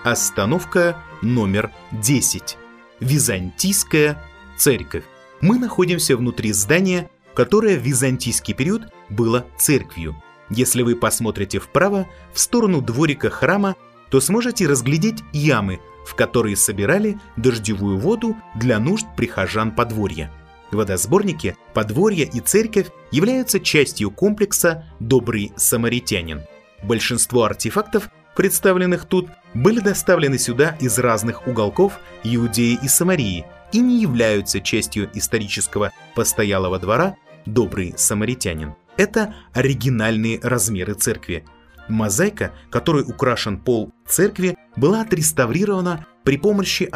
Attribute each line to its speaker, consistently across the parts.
Speaker 1: Остановка номер 10. Византийская церковь. Мы находимся внутри здания, которое в византийский период было церковью. Если вы посмотрите вправо, в сторону дворика храма, то сможете разглядеть ямы, в которые собирали дождевую воду для нужд прихожан подворья. Водосборники, подворье и церковь являются частью комплекса «Добрый самаритянин». Большинство артефактов, представленных тут, были доставлены сюда из разных уголков Иудеи и Самарии и не являются частью исторического постоялого двора «Добрый самаритянин». Это оригинальные размеры церкви. Мозаика, которой украшен пол церкви, была отреставрирована при помощи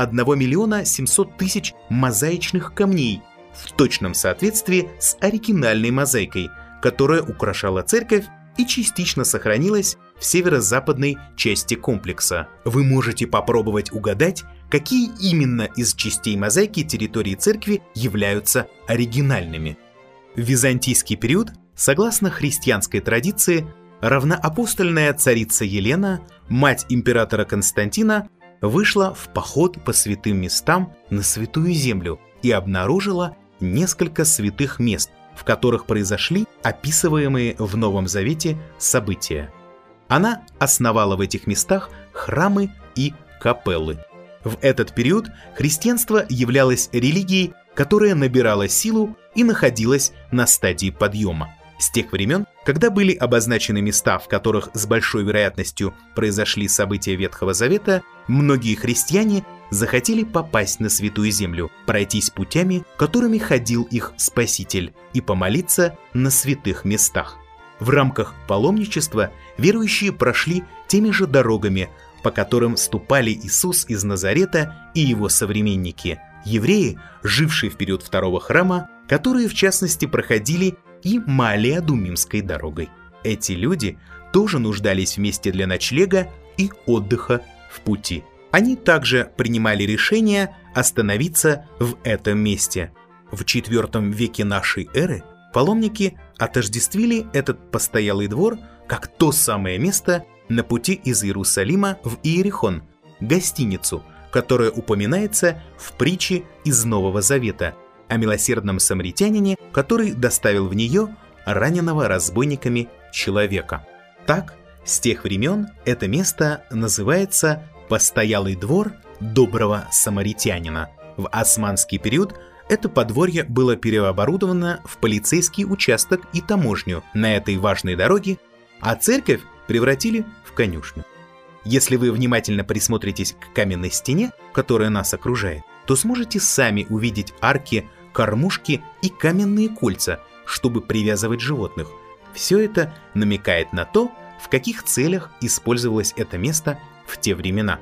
Speaker 1: 1 700 000 мозаичных камней в точном соответствии с оригинальной мозаикой, которая украшала церковь и частично сохранилась в северо-западной части комплекса. Вы можете попробовать угадать, какие именно из частей мозаики территории церкви являются оригинальными. В византийский период, согласно христианской традиции, равноапостольная царица Елена, мать императора Константина, вышла в поход по святым местам на Святую Землю и обнаружила несколько святых мест, в которых произошли описываемые в Новом Завете события. Она основала в этих местах храмы и капеллы. В этот период христианство являлось религией, которая набирала силу и находилась на стадии подъема. С тех времен, когда были обозначены места, в которых с большой вероятностью произошли события Ветхого Завета, многие христиане захотели попасть на Святую Землю, пройтись путями, которыми ходил их Спаситель, и помолиться на святых местах. В рамках паломничества верующие прошли теми же дорогами, по которым ступали Иисус из Назарета и его современники, евреи, жившие в период Второго храма, которые в частности проходили и Малия-Думимской дорогой. Эти люди тоже нуждались в месте для ночлега и отдыха в пути. Они также принимали решение остановиться в этом месте. В IV веке нашей эры паломники отождествили этот постоялый двор как то самое место на пути из Иерусалима в Иерихон, гостиницу, которая упоминается в притче из Нового Завета о милосердном самаритянине, который доставил в нее раненого разбойниками человека. Так, с тех времен это место называется «Постоялый двор доброго самаритянина». В османский период это подворье было переоборудовано в полицейский участок и таможню на этой важной дороге, а церковь превратили в конюшню. Если вы внимательно присмотритесь к каменной стене, которая нас окружает, то сможете сами увидеть арки, кормушки и каменные кольца, чтобы привязывать животных. Все это намекает на то, в каких целях использовалось это место в те времена.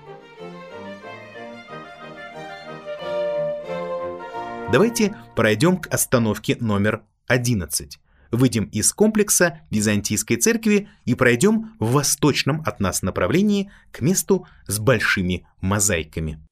Speaker 1: Давайте пройдем к остановке номер 11. Выйдем из комплекса Византийской церкви и пройдем в восточном от нас направлении к месту с большими мозаиками.